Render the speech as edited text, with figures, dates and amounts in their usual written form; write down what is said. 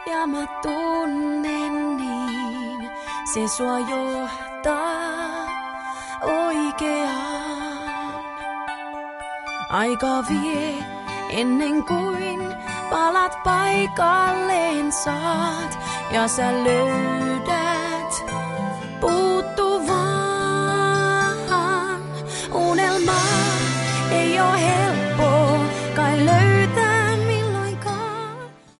ja mä tunnen niin, se sua johtaa oikeaan. Aika vie ennen kuin palat paikalleen saat ja sä löydät